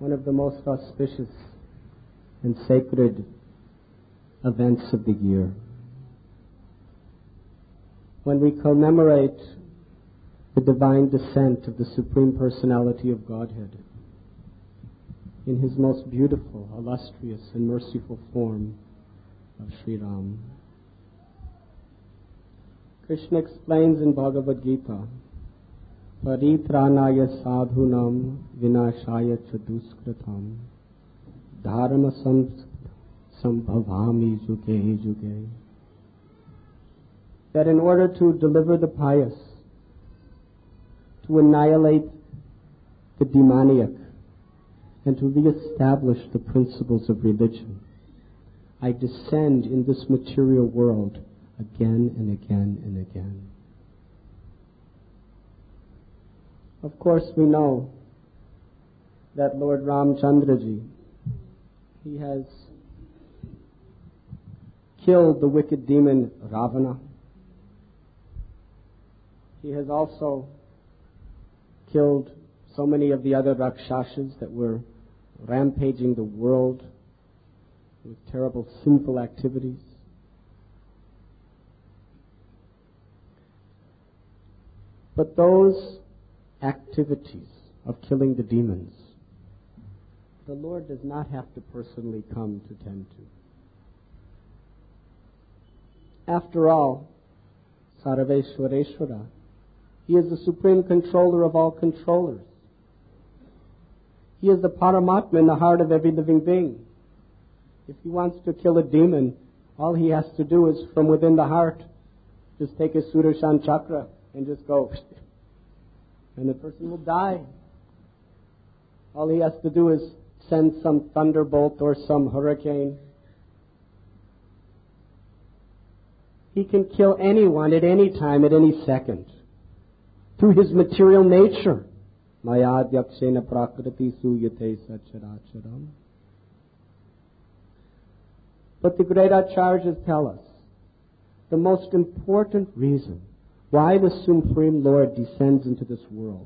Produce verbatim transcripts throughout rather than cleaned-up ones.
one of the most auspicious and sacred events of the year, when we commemorate the divine descent of the Supreme Personality of Godhead in His most beautiful, illustrious, and merciful form of Sri Ram. Krishna explains in Bhagavad Gita, Paritranaya sadhunam vinashaya chaduskritam dharma sambhavami juge juge, that in order to deliver the pious, to annihilate the demoniac, and to re-establish the principles of religion, I descend in this material world again and again and again. Of course, we know that Lord Ramchandraji, he has killed the wicked demon Ravana. He has also killed so many of the other Rakshasas that were rampaging the world with terrible sinful activities. But those activities of killing the demons, the Lord does not have to personally come to tend to. After all, Sarveshwareshwara, He is the supreme controller of all controllers. He is the Paramatma in the heart of every living being. If He wants to kill a demon, all He has to do is from within the heart, just take His Sudarshan chakra and just go, and the person will die. All He has to do is send some thunderbolt or some hurricane. He can kill anyone at any time, at any second, through His material nature. Mayadhyakshena prakriti suyate sacharacharam. But the great Acharyas tell us the most important reason why the Supreme Lord descends into this world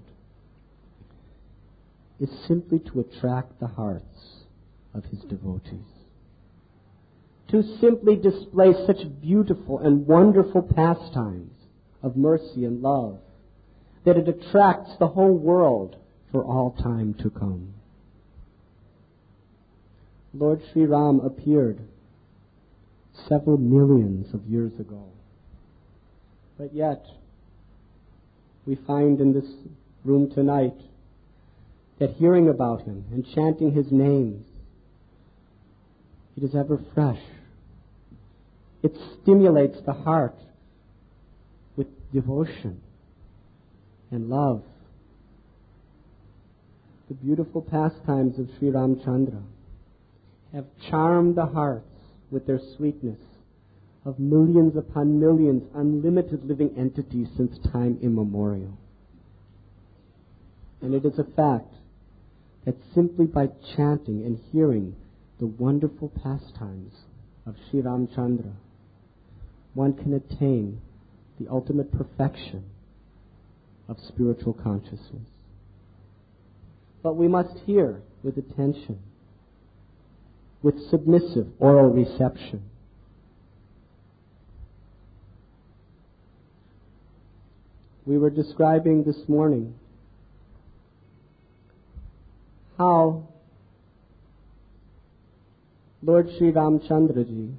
is simply to attract the hearts of His devotees, to simply display such beautiful and wonderful pastimes of mercy and love that it attracts the whole world for all time to come. Lord Sri Ram appeared several millions of years ago. But yet, we find in this room tonight that hearing about Him and chanting His names, it is ever fresh. It stimulates the heart with devotion and love. The beautiful pastimes of Sri Ramchandra have charmed the hearts with their sweetness of millions upon millions, unlimited living entities since time immemorial. And it is a fact that simply by chanting and hearing the wonderful pastimes of Sri Ramchandra, one can attain the ultimate perfection of spiritual consciousness. But we must hear with attention, with submissive oral reception. We were describing this morning how Lord Sri Ramchandraji,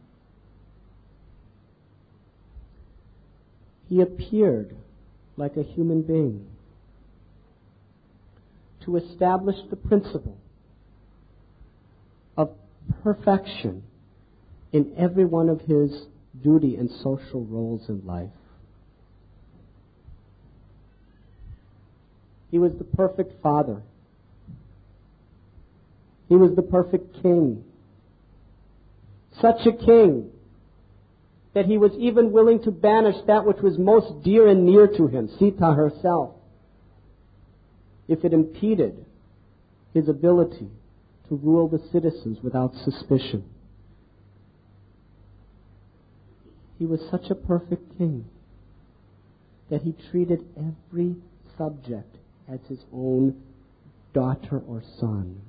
He appeared like a human being to establish the principle of perfection in every one of His duty and social roles in life. He was the perfect father. He was the perfect king. Such a king that He was even willing to banish that which was most dear and near to Him, Sita herself, if it impeded His ability to rule the citizens without suspicion. He was such a perfect king that He treated every subject as His own daughter or son.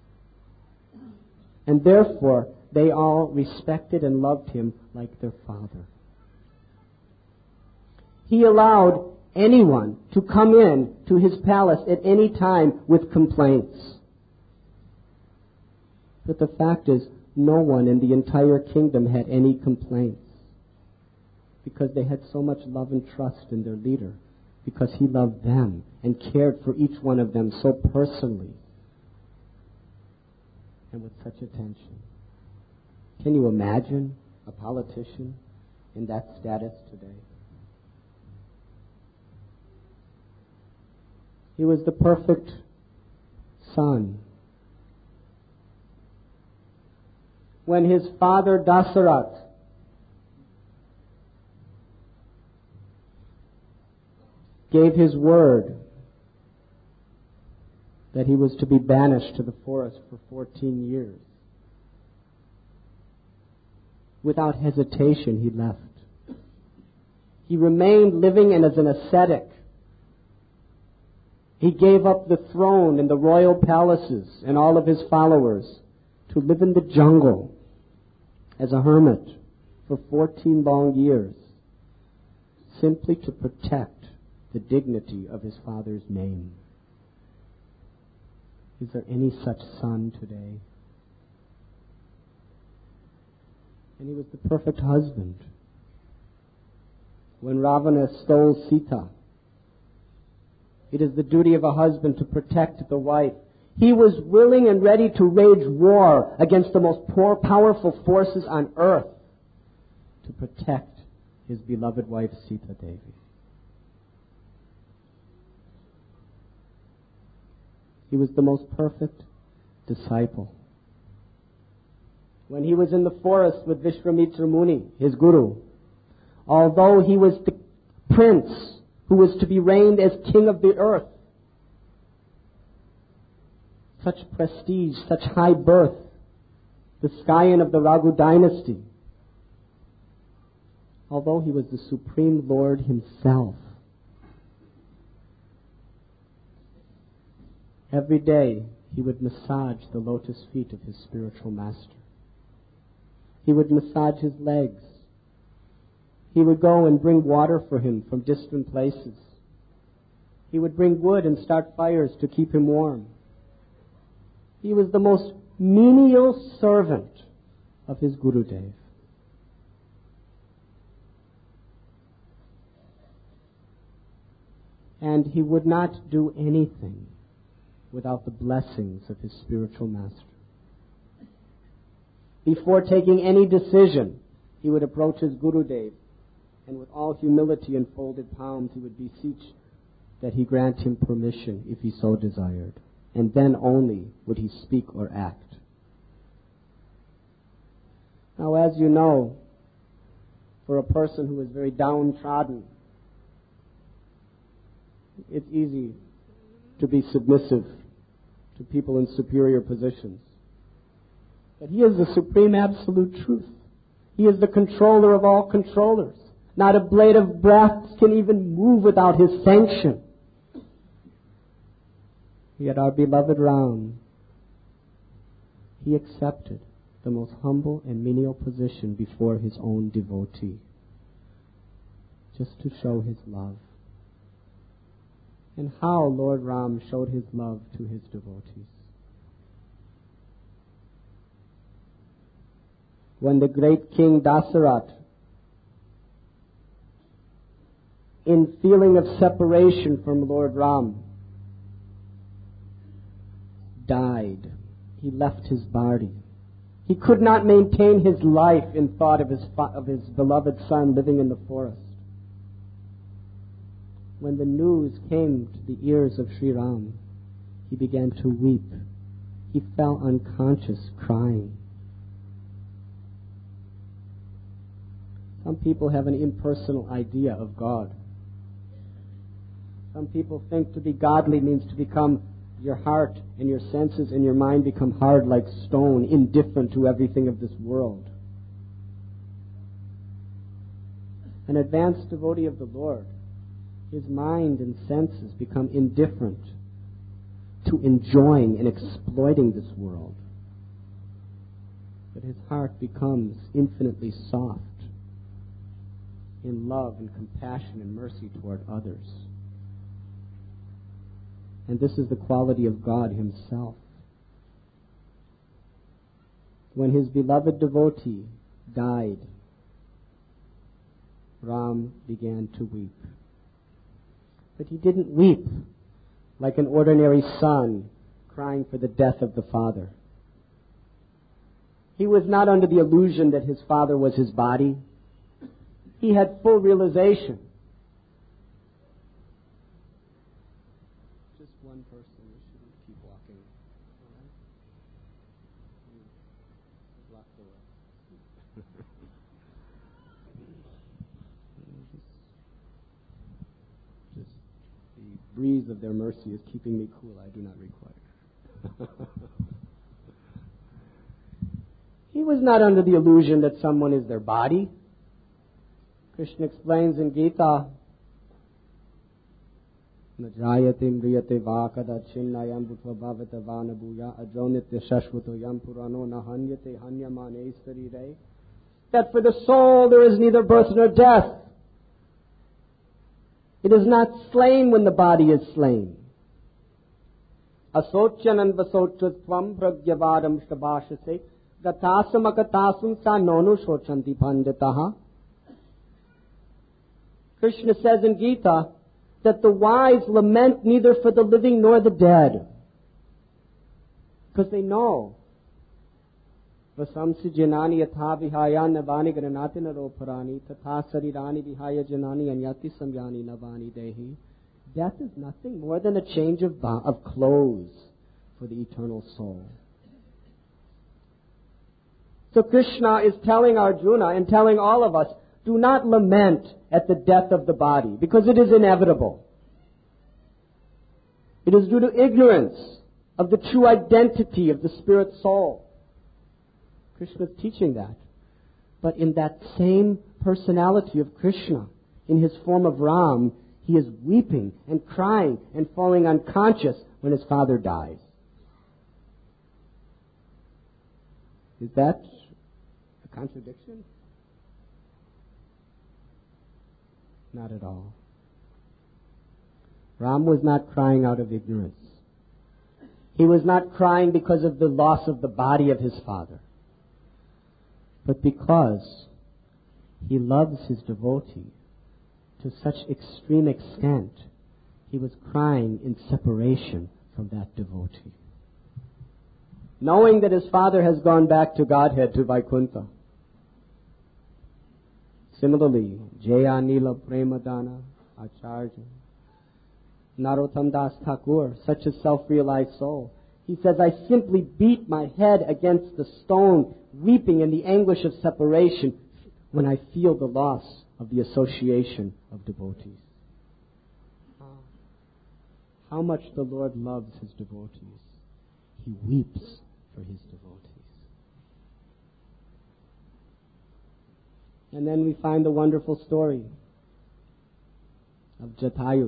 And therefore, they all respected and loved him like their father. He allowed anyone to come in to his palace at any time with complaints. But the fact is, no one in the entire kingdom had any complaints, because they had so much love and trust in their leader, because he loved them and cared for each one of them so personally and with such attention. Can you imagine a politician in that status today? He was the perfect son. When his father Dasarat gave his word that he was to be banished to the forest for fourteen years, without hesitation he left. He remained living and as an ascetic. He gave up the throne and the royal palaces and all of his followers to live in the jungle as a hermit for fourteen long years, simply to protect the dignity of his father's name. Is there any such son today? And he was the perfect husband. When Ravana stole Sita, it is the duty of a husband to protect the wife. He was willing and ready to wage war against the most poor, powerful forces on earth to protect his beloved wife Sita Devi. He was the most perfect disciple. When he was in the forest with Vishwamitra Muni, his guru, although he was the prince who was to be reigned as king of the earth, such prestige, such high birth, the scion of the Raghu dynasty, although he was the Supreme Lord himself, every day he would massage the lotus feet of his spiritual master. He would massage his legs. He would go and bring water for him from distant places. He would bring wood and start fires to keep him warm. He was the most menial servant of his Gurudev. And he would not do anything without the blessings of his spiritual master. Before taking any decision, he would approach his Gurudev, and with all humility and folded palms, he would beseech that he grant him permission if he so desired. And then only would he speak or act. Now, as you know, for a person who is very downtrodden, it's easy to be submissive to people in superior positions. But he is the supreme absolute truth. He is the controller of all controllers. Not a blade of grass can even move without his sanction. Yet our beloved Ram, he accepted the most humble and menial position before his own devotee, just to show his love. And how Lord Ram showed his love to his devotees. When the great king Dasarat, in feeling of separation from Lord Ram, died, he left his body. He could not maintain his life in thought of his of his beloved son living in the forest. When the news came to the ears of Sri Ram, he began to weep. He fell unconscious, crying. Some people have an impersonal idea of God. Some people think to be godly means to become your heart and your senses and your mind become hard like stone, indifferent to everything of this world. An advanced devotee of the Lord, his mind and senses become indifferent to enjoying and exploiting this world. But his heart becomes infinitely soft in love and compassion and mercy toward others. And this is the quality of God himself. When his beloved devotee died, Ram began to weep. But he didn't weep like an ordinary son crying for the death of the father. He was not under the illusion that his father was his body. He had full realization. Just one person. We shouldn't keep walking. All right? Block the way. just, just the breeze of their mercy is keeping me cool. I do not require. He was not under the illusion that someone is their body. Krishna explains in Gita, Najayate mriyate vakada chinnayam bhutva bhavata vanabuya ajonitya shashvato yam purano nahanyate hanyamane sarire, that for the soul there is neither birth nor death. It is not slain when the body is slain. Asocyanan vasochatvam pragyavaram shabashase gatasam akatasam sa nonu shochanti panditaha. Krishna says in Gita that the wise lament neither for the living nor the dead, because they know. Vasamsi janani yatha vihaya navani granati naroparani tatha sarirani vihaya janani anyati samyani navani dehi. Death is nothing more than a change of, bo- of clothes for the eternal soul. So Krishna is telling Arjuna and telling all of us, do not lament at the death of the body, because it is inevitable. It is due to ignorance of the true identity of the spirit soul. Krishna is teaching that. But in that same personality of Krishna, in his form of Ram, he is weeping and crying and falling unconscious when his father dies. Is that a contradiction? Not at all. Ram was not crying out of ignorance. He was not crying because of the loss of the body of his father, but because he loves his devotee to such extreme extent, he was crying in separation from that devotee. Knowing that his father has gone back to Godhead, to Vaikuntha. Similarly, Jaya Nila Premadana Acharya, Narottam Das Thakur, such a self-realized soul, he says, I simply beat my head against the stone, weeping in the anguish of separation when I feel the loss of the association of devotees. How much the Lord loves his devotees. He weeps for his devotees. And then we find the wonderful story of Jatayu.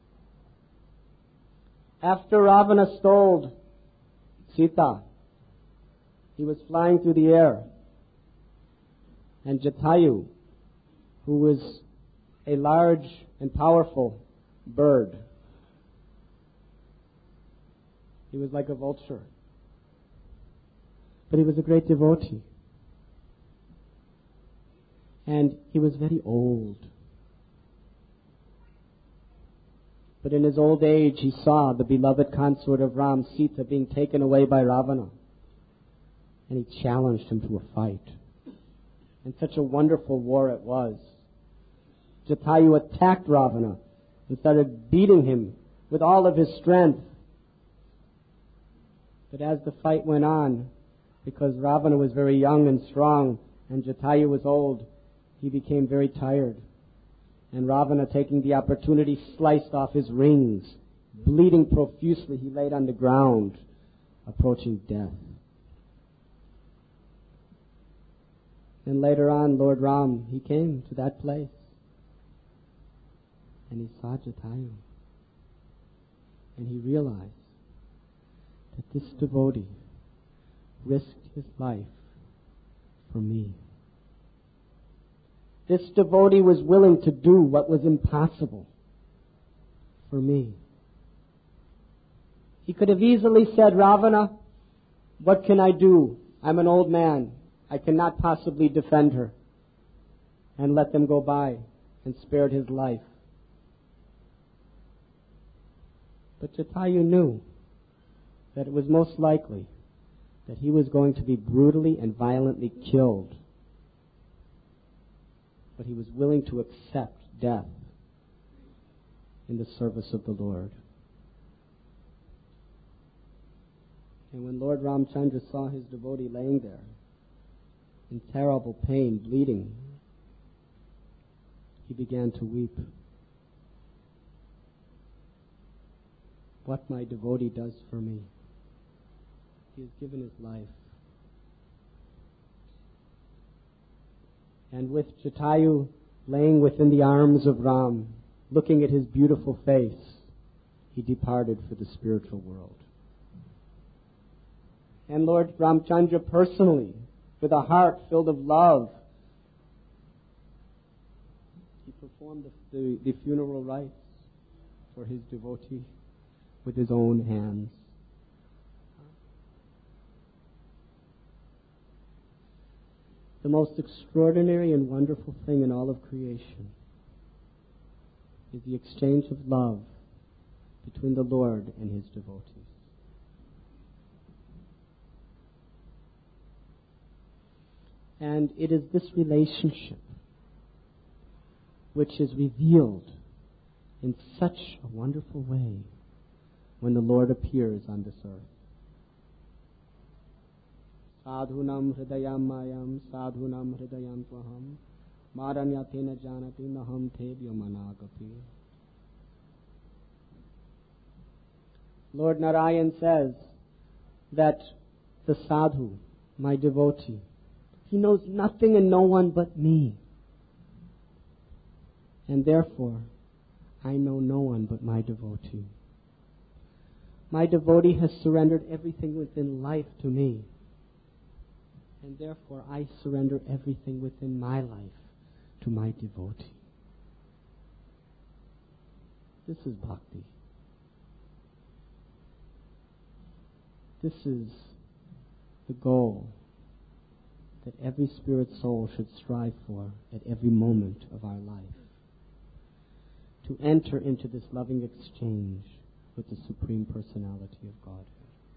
After Ravana stole Sita, he was flying through the air. And Jatayu, who was a large and powerful bird, he was like a vulture, but he was a great devotee. And he was very old. But in his old age, he saw the beloved consort of Ram, Sita, being taken away by Ravana. And he challenged him to a fight. And such a wonderful war it was. Jatayu attacked Ravana and started beating him with all of his strength. But as the fight went on, because Ravana was very young and strong and Jatayu was old, he became very tired. And Ravana, taking the opportunity, sliced off his rings. Bleeding profusely, he laid on the ground, approaching death. And later on, Lord Ram, he came to that place. And he saw Jatayu. And he realized This devotee risked his life for me. This devotee was willing to do what was impossible for me. He could have easily said, Ravana, what can I do? I'm an old man. I cannot possibly defend her. And let them go by, and spared his life. But Jatayu knew that it was most likely that he was going to be brutally and violently killed. But he was willing to accept death in the service of the Lord. And when Lord Ramchandra saw his devotee laying there in terrible pain, bleeding, he began to weep. What my devotee does for me. He has given his life. And with Jatayu laying within the arms of Ram, looking at his beautiful face, he departed for the spiritual world. And Lord Ramchandra personally, with a heart filled of love, he performed the, the, the funeral rites for his devotee with his own hands. The most extraordinary and wonderful thing in all of creation is the exchange of love between the Lord and his devotees. And it is this relationship which is revealed in such a wonderful way when the Lord appears on this earth. Sadhunam hridayam mayam, sadhunam hridayam tvaham, maranyatena janati naham tebhyo managapi. Lord Narayan says that the sadhu, my devotee, he knows nothing and no one but me. And therefore, I know no one but my devotee. My devotee has surrendered everything within life to me. And therefore, I surrender everything within my life to my devotee. This is bhakti. This is the goal that every spirit soul should strive for at every moment of our life. To enter into this loving exchange with the Supreme Personality of Godhead.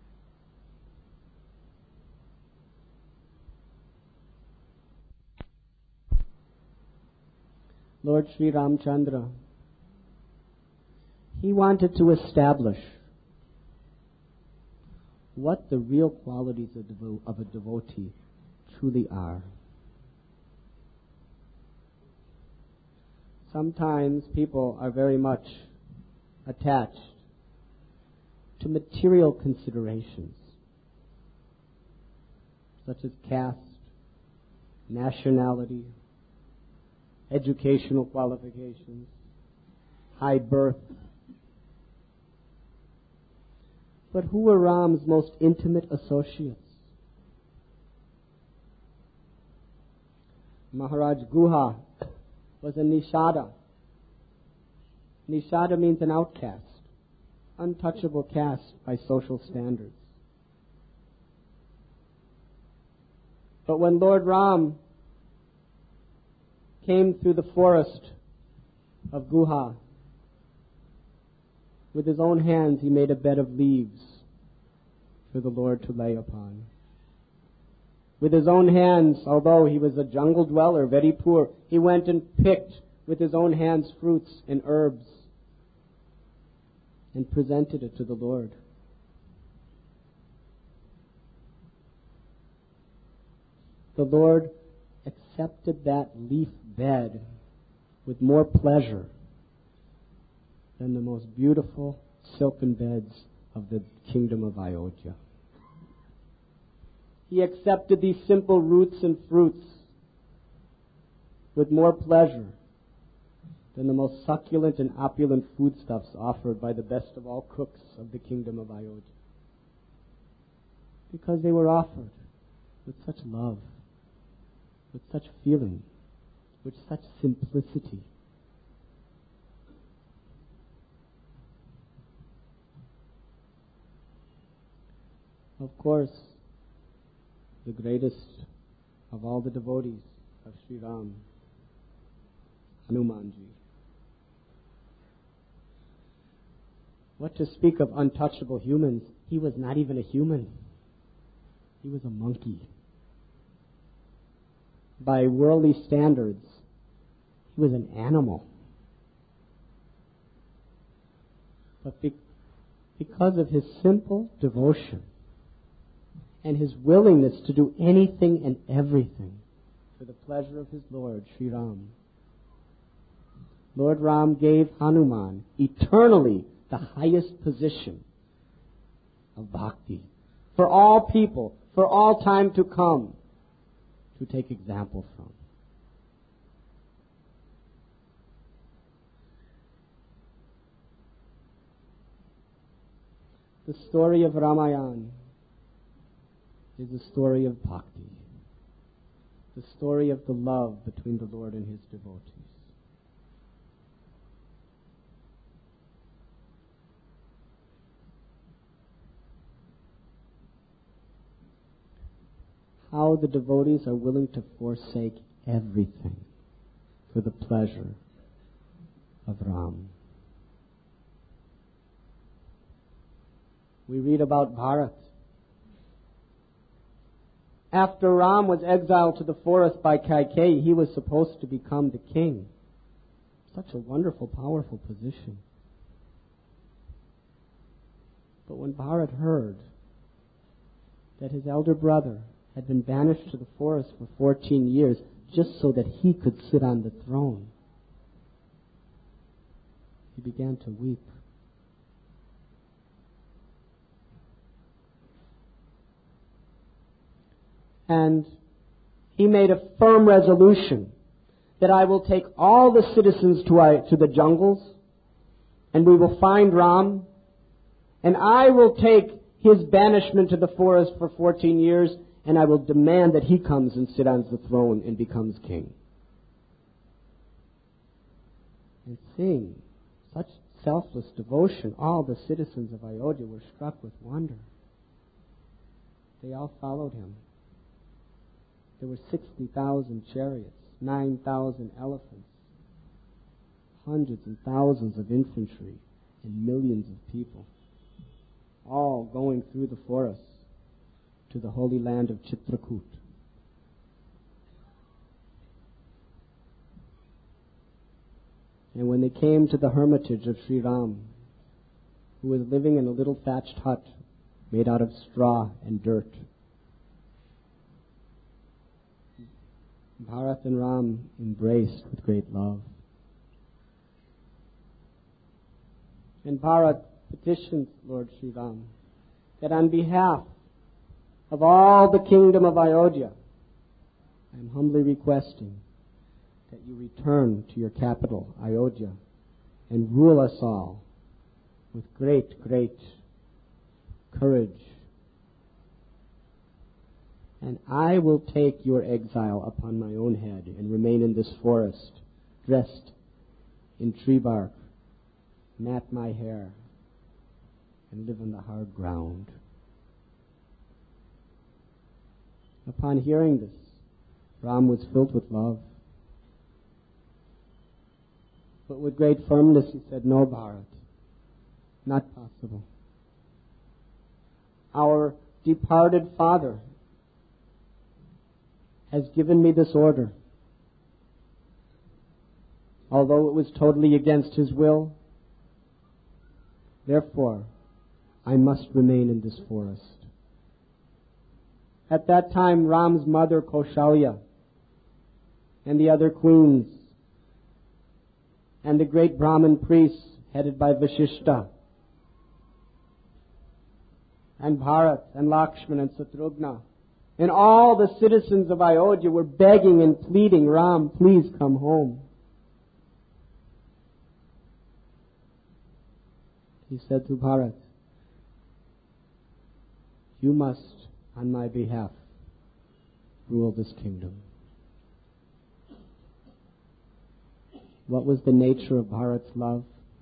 Lord Sri Ramchandra, he wanted to establish what the real qualities of, devo- of a devotee truly are. Sometimes people are very much attached to material considerations, such as caste, nationality, educational qualifications, high birth. But who were Ram's most intimate associates? Maharaj Guha was a Nishada. Nishada means an outcast, untouchable caste by social standards. But when Lord Ram came through the forest of Guha, with his own hands he made a bed of leaves for the Lord to lay upon. With his own hands, although he was a jungle dweller, very poor, he went and picked with his own hands fruits and herbs and presented it to the Lord. The Lord accepted that leaf bed with more pleasure than the most beautiful silken beds of the kingdom of Ayodhya. He accepted these simple roots and fruits with more pleasure than the most succulent and opulent foodstuffs offered by the best of all cooks of the kingdom of Ayodhya. Because they were offered with such love, with such feeling, with such simplicity. Of course, the greatest of all the devotees of Sri Ram, Hanumanji. What to speak of untouchable humans? He was not even a human. He was a monkey. By worldly standards, he was an animal. But be- because of his simple devotion and his willingness to do anything and everything for the pleasure of his Lord, Sri Ram, Lord Ram gave Hanuman eternally the highest position of bhakti for all people, for all time to come, to take example from. The story of Ramayana is a story of bhakti, the story of the love between the Lord and his devotees. How the devotees are willing to forsake everything for the pleasure of Ram. We read about Bharat. After Ram was exiled to the forest by Kaikeyi, he was supposed to become the king. Such a wonderful, powerful position. But when Bharat heard that his elder brother had been banished to the forest for fourteen years just so that he could sit on the throne, he began to weep. And he made a firm resolution that I will take all the citizens to, I, to the jungles, and we will find Ram, and I will take his banishment to the forest for fourteen years, and I will demand that he comes and sit on the throne and becomes king. And seeing such selfless devotion, all the citizens of Ayodhya were struck with wonder. They all followed him. There were sixty thousand chariots, nine thousand elephants, hundreds and thousands of infantry, and millions of people, all going through the forest to the holy land of Chitrakoot. And when they came to the hermitage of Sri Ram, who was living in a little thatched hut made out of straw and dirt, Bharat and Ram embraced with great love. And Bharat petitioned Lord Sri Ram that on behalf of all the kingdom of Ayodhya, I am humbly requesting that you return to your capital, Ayodhya, and rule us all with great, great courage. And I will take your exile upon my own head and remain in this forest, dressed in tree bark, mat my hair, and live on the hard ground. Upon hearing this, Ram was filled with love. But with great firmness he said, "No, Bharat, not possible. Our departed father has given me this order. Although it was totally against his will, therefore I must remain in this forest." At that time, Ram's mother, Kaushalya, and the other queens, and the great Brahmin priests headed by Vashishta, and Bharat, and Lakshman, and Satrugna, and all the citizens of Ayodhya were begging and pleading, "Ram, please come home." He said to Bharat, "You must on my behalf, rule this kingdom. What was the nature of Bharat's love?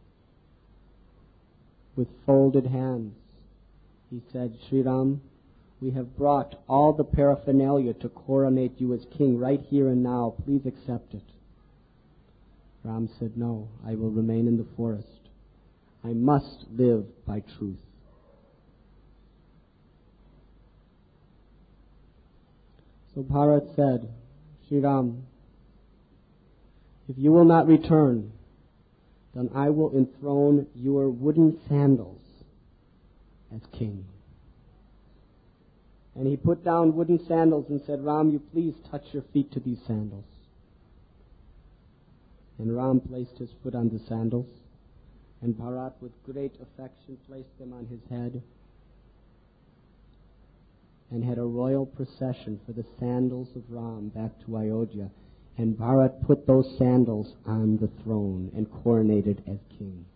With folded hands, he said, Sri Ram, we have brought all the paraphernalia to coronate you as king right here and now. Please accept it. Ram said, no, I will remain in the forest. I must live by truth. So Bharat said, Sri Ram, if you will not return, then I will enthrone your wooden sandals as king. And he put down wooden sandals and said, Ram, you please touch your feet to these sandals. And Ram placed his foot on the sandals, and Bharat with great affection placed them on his head and had a royal procession for the sandals of Ram back to Ayodhya. And Bharat put those sandals on the throne and coronated as king.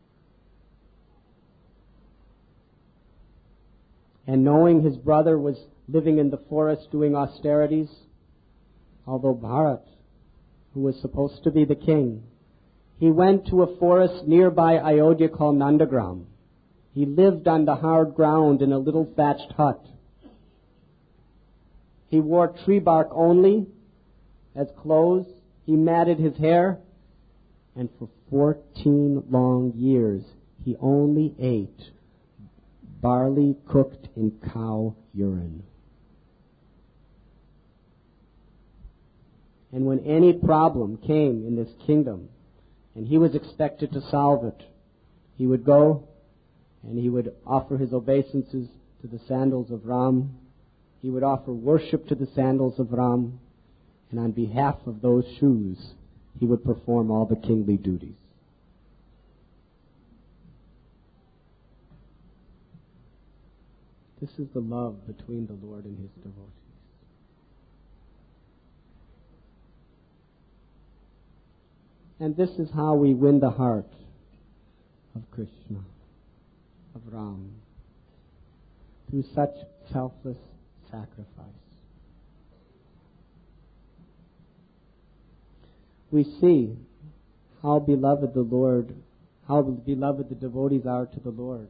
And knowing his brother was living in the forest doing austerities, although Bharat, who was supposed to be the king, he went to a forest nearby Ayodhya called Nandagram. He lived on the hard ground in a little thatched hut. He wore tree bark only as clothes. He matted his hair, and for fourteen long years he only ate barley cooked in cow urine. And when any problem came in this kingdom, and he was expected to solve it, he would go and he would offer his obeisances to the sandals of Ram. He would offer worship to the sandals of Ram. And on behalf of those shoes, he would perform all the kingly duties. This is the love between the Lord and his devotees. And this is how we win the heart of Krishna, of Ram, through such selfless sacrifice. We see how beloved the Lord, how beloved the devotees are to the Lord.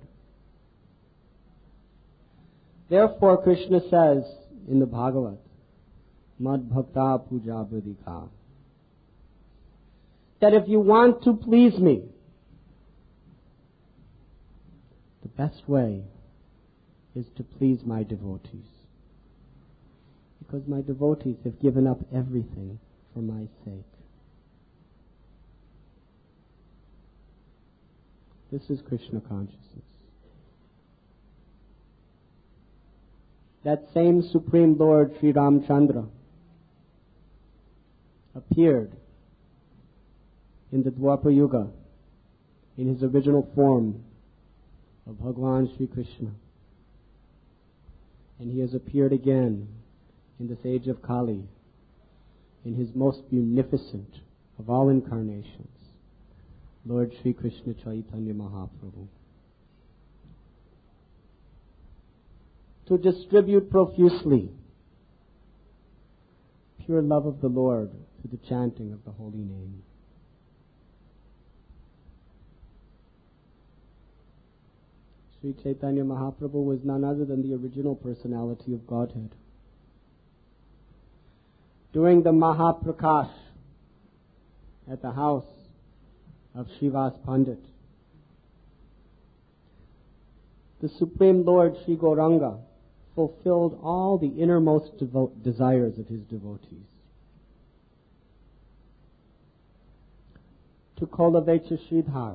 Therefore, Krishna says in the Bhagavad, Mad Bhakta Puja Budhika, that if you want to please me, the best way is to please my devotees. Because my devotees have given up everything for my sake. This is Krishna consciousness. That same Supreme Lord, Sri Ramchandra, appeared in the Dwapar Yuga in his original form of Bhagwan Sri Krishna. And he has appeared again in this age of Kali in his most munificent of all incarnations, Lord Sri Krishna Chaitanya Mahaprabhu, to distribute profusely pure love of the Lord through the chanting of the holy name. Sri Chaitanya Mahaprabhu was none other than the original personality of Godhead. During the Mahaprakash at the house of Srivas Pandit, the Supreme Lord Sri Gauranga fulfilled all the innermost devo- desires of his devotees. To Kolavecha Sridhar,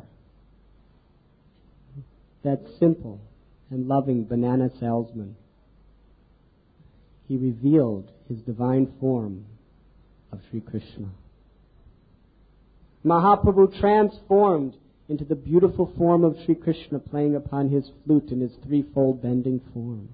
that simple and loving banana salesman, he revealed his divine form of Sri Krishna. Mahaprabhu transformed into the beautiful form of Sri Krishna playing upon his flute in his threefold bending form.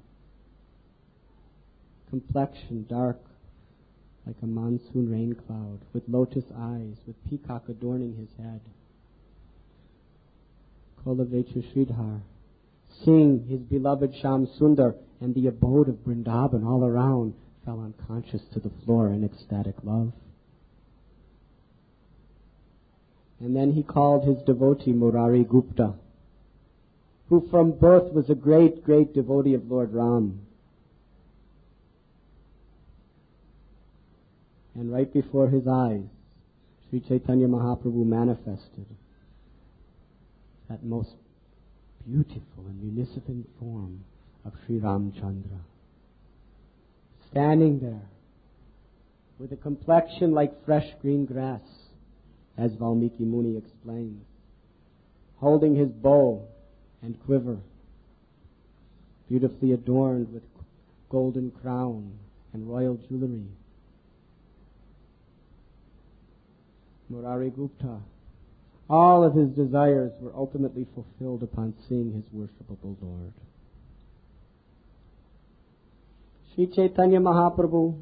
Complexion dark like a monsoon rain cloud, with lotus eyes, with peacock adorning his head. Kolavecha Sridhar, sing his beloved Sham Sundar, and the abode of Vrindavan all around fell unconscious to the floor in ecstatic love. And then he called his devotee Murari Gupta, who from birth was a great, great devotee of Lord Ram. And right before his eyes, Sri Chaitanya Mahaprabhu manifested that most beautiful and munificent form of Sri Ramchandra, standing there with a complexion like fresh green grass, as Valmiki Muni explains, holding his bow and quiver, beautifully adorned with golden crown and royal jewelry. Murari Gupta, all of his desires were ultimately fulfilled upon seeing his worshipable Lord. Sri Chaitanya Mahaprabhu,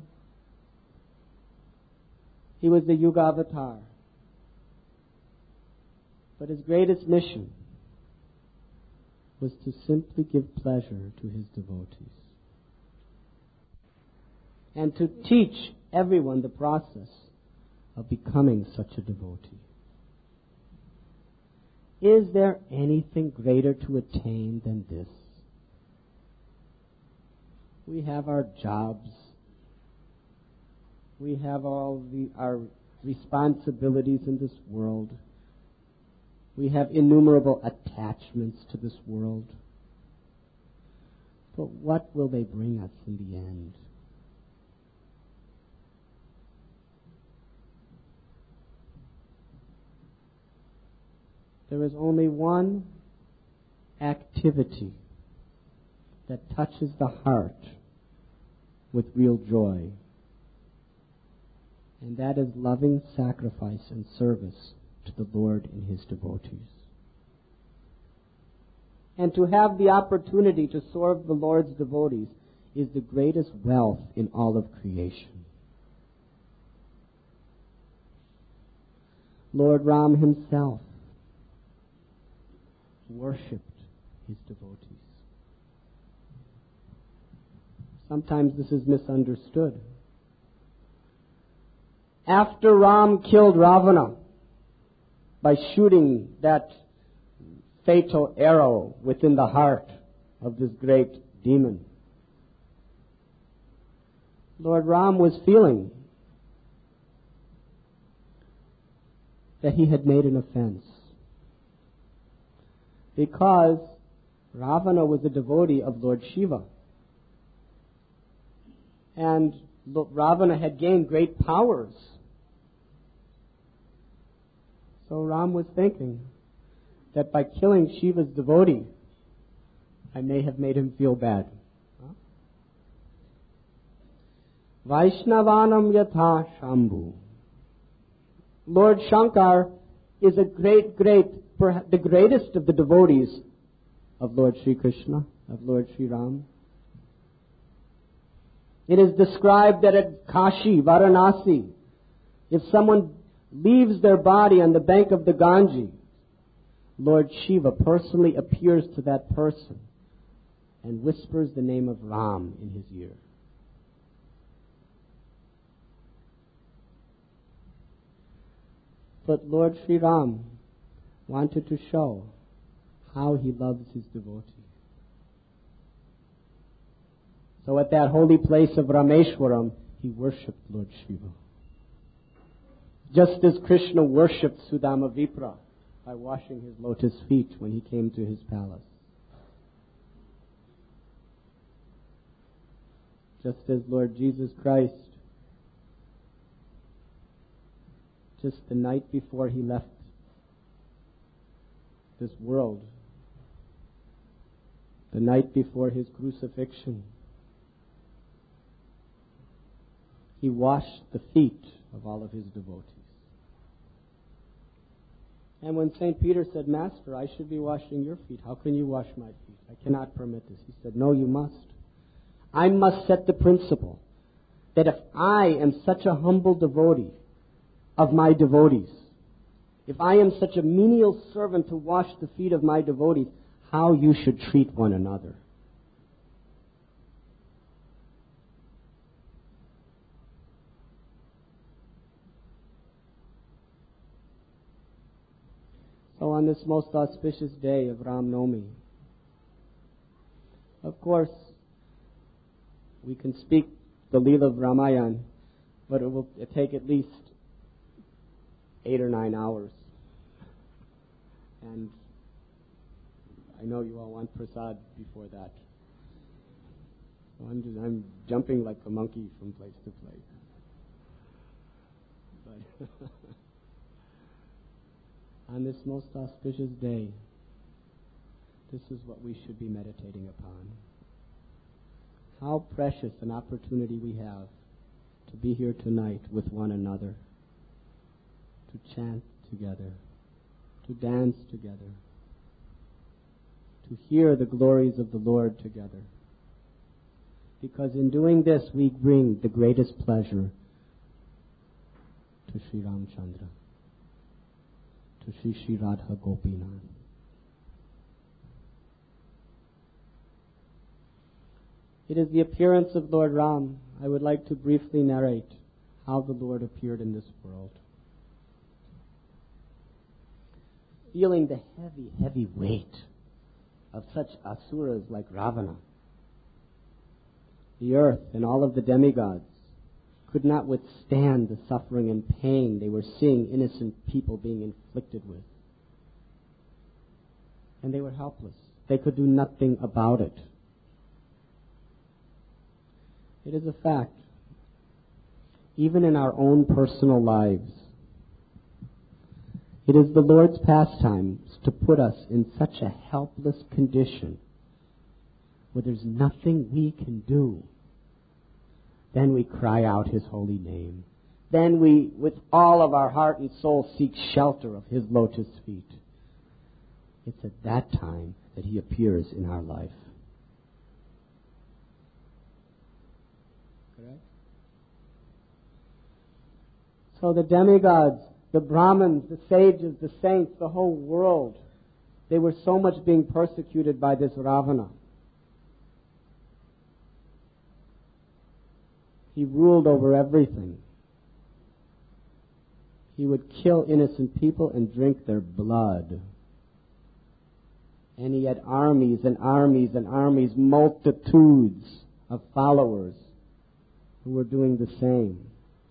he was the Yuga avatar. But his greatest mission was to simply give pleasure to his devotees and to teach everyone the process of becoming such a devotee. Is there anything greater to attain than this? We have our jobs. We have all the, our responsibilities in this world. We have innumerable attachments to this world. But what will they bring us in the end? There is only one activity that touches the heart with real joy, and that is loving sacrifice and service to the Lord and His devotees. And to have the opportunity to serve the Lord's devotees is the greatest wealth in all of creation. Lord Ram himself worshipped his devotees. Sometimes this is misunderstood. After Ram killed Ravana by shooting that fatal arrow within the heart of this great demon, Lord Ram was feeling that he had made an offense, because Ravana was a devotee of Lord Shiva. And Ravana had gained great powers. So Ram was thinking that by killing Shiva's devotee, I may have made him feel bad. Vaishnavanam yatha Shambhu. Lord Shankar is a great, great, perhaps the greatest of the devotees of Lord Sri Krishna, of Lord Sri Ram. It is described that at Kashi, Varanasi, if someone leaves their body on the bank of the Ganges, Lord Shiva personally appears to that person and whispers the name of Ram in his ear. But Lord Sri Ram wanted to show how he loves his devotee. So at that holy place of Rameshwaram, he worshipped Lord Shiva. Just as Krishna worshipped Sudama Vipra by washing his lotus feet when he came to his palace. Just as Lord Jesus Christ, just the night before he left this world, the night before his crucifixion, he washed the feet of all of his devotees. And when Saint Peter said, Master, I should be washing your feet, how can you wash my feet? I cannot permit this. He said, no, you must. I must set the principle that if I am such a humble devotee of my devotees, if I am such a menial servant to wash the feet of my devotees, how you should treat one another. So on this most auspicious day of Ram Navami, of course, we can speak the Leela of Ramayana, but it will take at least eight or nine hours. And I know you all want prasad before that. So I'm just, I'm jumping like a monkey from place to place. But on this most auspicious day, this is what we should be meditating upon. How precious an opportunity we have to be here tonight with one another, to chant together, to dance together, to hear the glories of the Lord together. Because in doing this, we bring the greatest pleasure to Sri Ramchandra, to Sri Sri Radha Gopinath. It is the appearance of Lord Ram. I would like to briefly narrate how the Lord appeared in this world. Feeling the heavy, heavy weight of such asuras like Ravana, the earth and all of the demigods could not withstand the suffering and pain they were seeing innocent people being inflicted with. And they were helpless. They could do nothing about it. It is a fact, even in our own personal lives, it is the Lord's pastimes to put us in such a helpless condition where there's nothing we can do. Then we cry out His holy name. Then we, with all of our heart and soul, seek shelter of His lotus feet. It's at that time that He appears in our life. Correct? So the demigods, the Brahmins, the sages, the saints, the whole world, they were so much being persecuted by this Ravana. He ruled over everything. He would kill innocent people and drink their blood. And he had armies and armies and armies, multitudes of followers who were doing the same.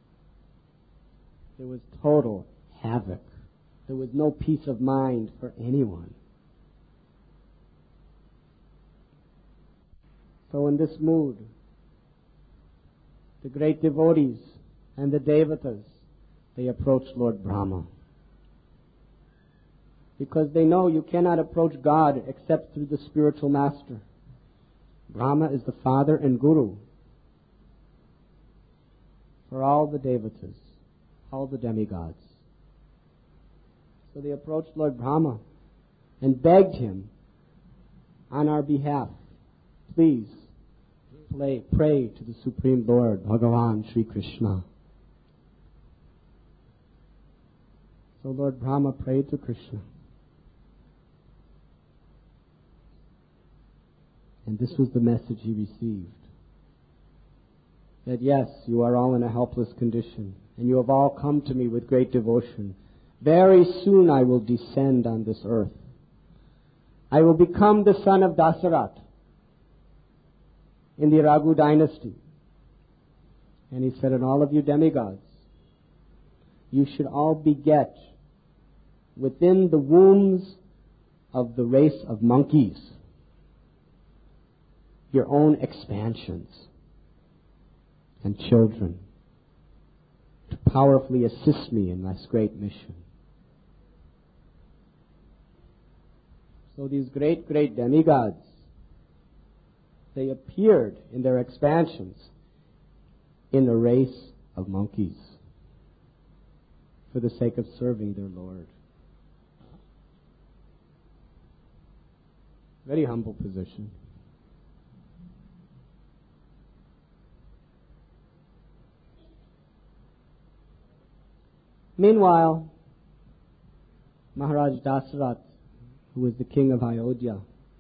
There was total havoc. There was no peace of mind for anyone. So in this mood, the great devotees and the devatas, they approached Lord Brahma. Because they know you cannot approach God except through the spiritual master. Brahma is the father and guru for all the devatas, all the demigods. So they approached Lord Brahma and begged him on our behalf, please play, pray to the Supreme Lord, Bhagavan Sri Krishna. So Lord Brahma prayed to Krishna. And this was the message he received. That yes, you are all in a helpless condition, and you have all come to me with great devotion. Very soon I will descend on this earth. I will become the son of Dasarat in the Raghu dynasty. And he said, and all of you demigods, you should all beget within the wombs of the race of monkeys your own expansions and children to powerfully assist me in this great mission. So these great, great demigods, they appeared in their expansions in a race of monkeys for the sake of serving their Lord. Very humble position. Meanwhile, Maharaj Dasarat, who was the king of Ayodhya,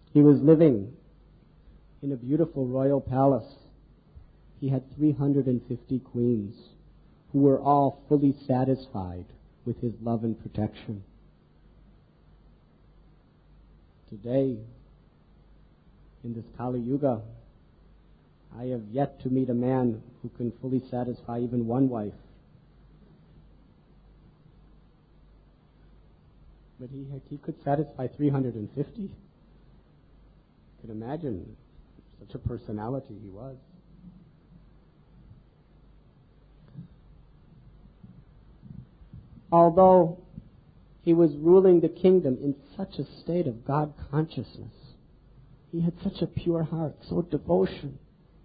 He was living in a beautiful royal palace. He had three hundred fifty queens who were all fully satisfied with his love and protection. Today, in this Kali Yuga, I have yet to meet a man who can fully satisfy even one wife. But he, he could satisfy three hundred fifty. You can imagine such a personality he was. Although he was ruling the kingdom in such a state of God consciousness, he had such a pure heart, so devotion.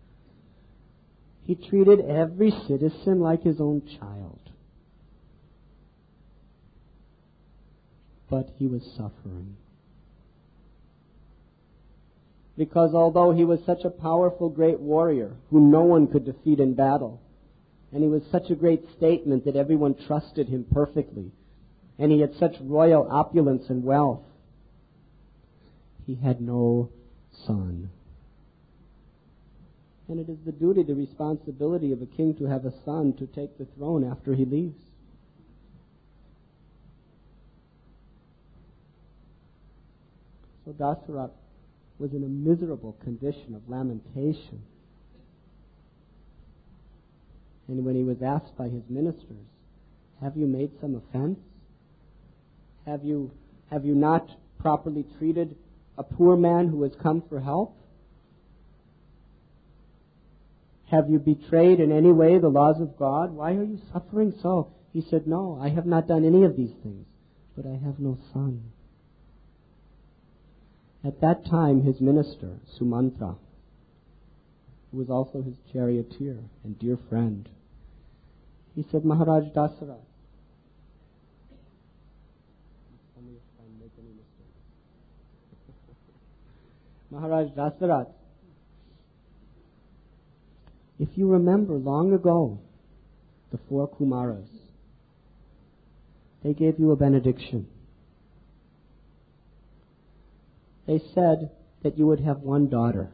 He treated every citizen like his own child. But he was suffering. Because although he was such a powerful, great warrior who no one could defeat in battle, and he was such a great statesman that everyone trusted him perfectly, and he had such royal opulence and wealth, he had no son. And it is the duty, the responsibility of a king to have a son to take the throne after he leaves. So Dasaratha was in a miserable condition of lamentation. And when he was asked by his ministers, have you made some offense? Have you, have you not properly treated a poor man who has come for help? Have you betrayed in any way the laws of God? Why are you suffering so? He said, no, I have not done any of these things, but I have no son. At that time, his minister, Sumantra, who was also his charioteer and dear friend, he said, Maharaj Dasaratha, Maharaj Dasaratha, if you remember long ago, the four Kumaras, they gave you a benediction. They said that you would have one daughter.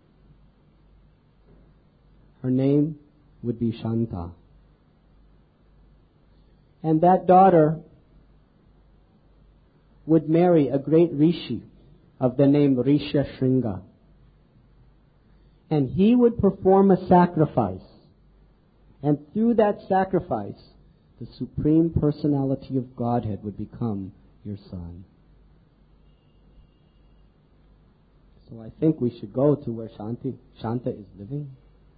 Her name would be Shanta. And that daughter would marry a great rishi of the name Rishashringa. And he would perform a sacrifice. And through that sacrifice, the Supreme Personality of Godhead would become your son. So I think we should go to where Shanti, Shanta is living.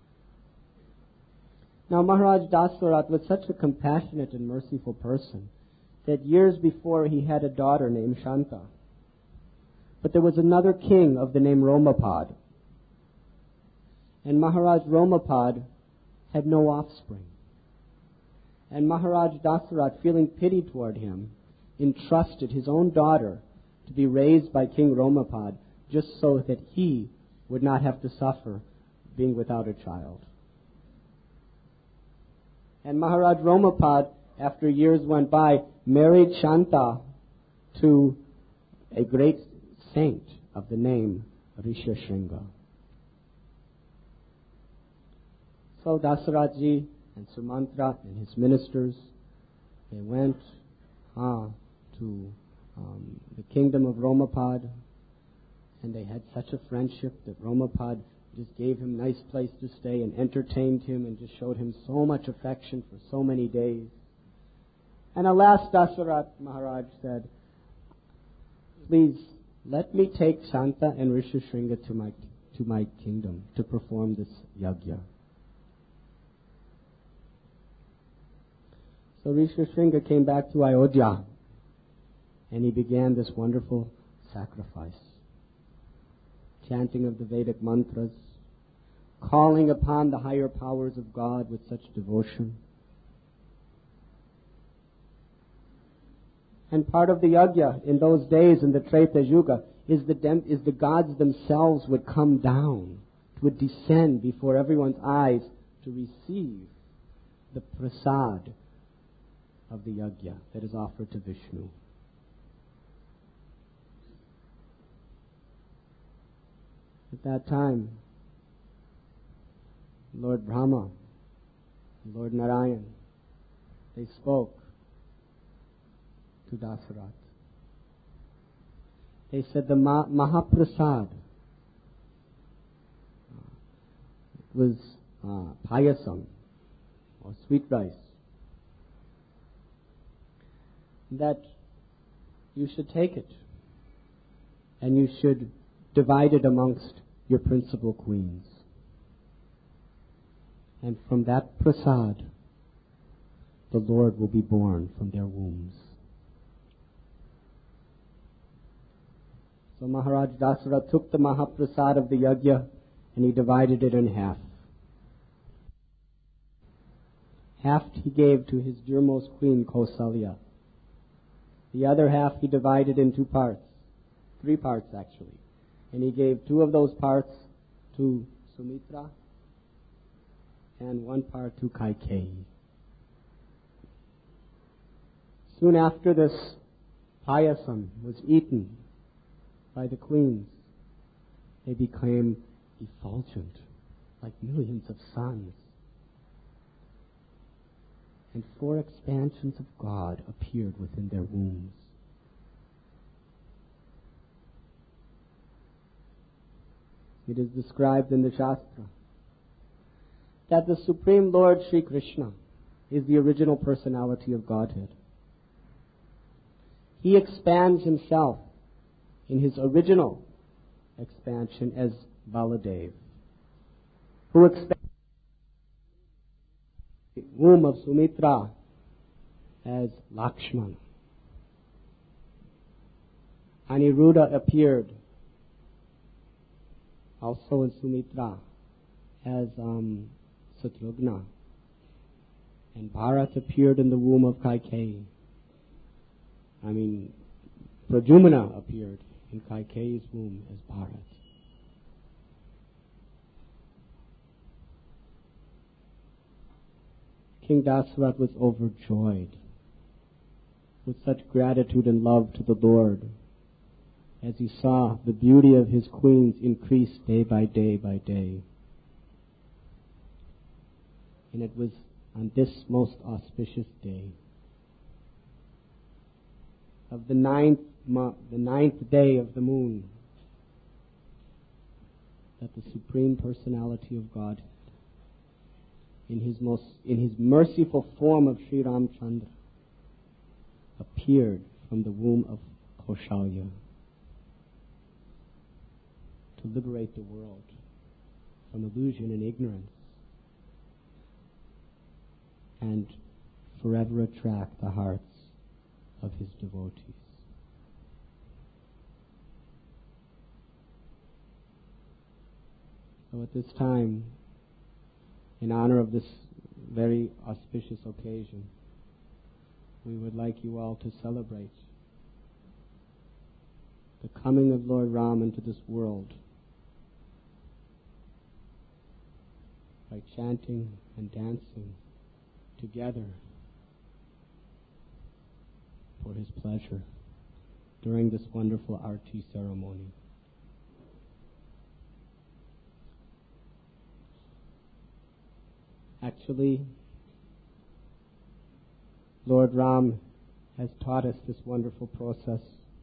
Now Maharaj Dasaratha was such a compassionate and merciful person that years before he had a daughter named Shanta. But there was another king of the name Romapad. And Maharaj Romapad had no offspring. And Maharaj Dasaratha, feeling pity toward him, entrusted his own daughter to be raised by King Romapad just so that he would not have to suffer being without a child. And Maharaj Romapad, after years went by, married Shanta to a great saint of the name Rishashringa. So Dasaratha and Sumantra and his ministers, they went ah, to um, the kingdom of Romapad, and they had such a friendship that Romapad just gave him a nice place to stay and entertained him and just showed him so much affection for so many days. And alas, Dasaratha Maharaj said, please let me take Shanta and Rishashringa to my, to my kingdom to perform this yajna. So Rishashringa came back to Ayodhya and he began this wonderful sacrifice. Chanting of the Vedic mantras, calling upon the higher powers of God with such devotion. And part of the yajna in those days in the Treta Yuga is the, dem- is the gods themselves would come down, would descend before everyone's eyes to receive the prasad of the yajna that is offered to Vishnu. At that time, Lord Brahma, Lord Narayan, they spoke to Dasarat. They said the Ma- Mahaprasad was uh, payasam, or sweet rice, that you should take it and you should divide it amongst your principal queens. And from that prasad, the Lord will be born from their wombs. So Maharaj Dasarat took the Mahaprasad of the yajna and he divided it in half. Half he gave to his dearmost queen, Kausalya. The other half he divided in two parts, three parts actually. And he gave two of those parts to Sumitra and one part to Kaikeyi. Soon after this, payasam was eaten by the queens. They became effulgent, like millions of suns. And four expansions of God appeared within their wombs. It is described in the Shastra that the Supreme Lord Sri Krishna is the original personality of Godhead. He expands himself in his original expansion as Baladev, who expands the womb of Sumitra as Lakshmana. Aniruddha appeared also in Sumitra as um, Satrugna. And Bharat appeared in the womb of Kaikeyi. I mean, Pradyumna appeared in Kaikeyi's womb as Bharat. King Dasarat was overjoyed with such gratitude and love to the Lord as he saw the beauty of his queens increase day by day by day. And it was on this most auspicious day of the ninth month, the ninth day of the moon, that the Supreme Personality of God, in his most, in his merciful form of Sri Ramchandra, appeared from the womb of Kausalya to liberate the world from illusion and ignorance and forever attract the hearts of his devotees. So at this time, in honor of this very auspicious occasion, we would like you all to celebrate the coming of Lord Ram into this world by chanting and dancing together for his pleasure during this wonderful arti ceremony. Actually, Lord Ram has taught us this wonderful process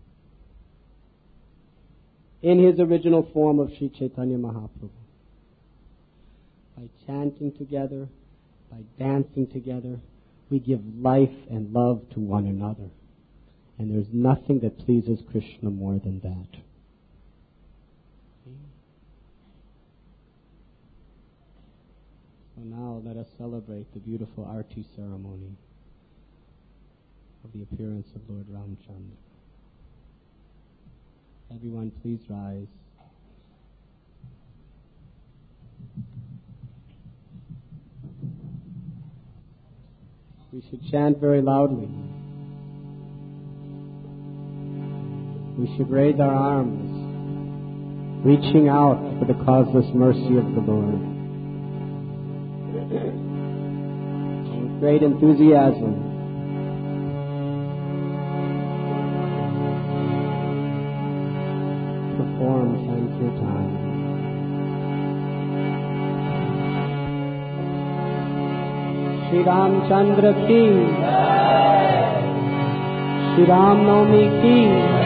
in his original form of Sri Chaitanya Mahaprabhu. By chanting together, by dancing together, we give life and love to one another. And there's nothing that pleases Krishna more than that. So now let us celebrate the beautiful arti ceremony of the appearance of Lord Ramchandra. Everyone please rise. We should chant very loudly. We should raise our arms, reaching out for the causeless mercy of the Lord. With great enthusiasm, perform Sankirtan. Shri Ramchandra ki, Shri Ram Navami ki.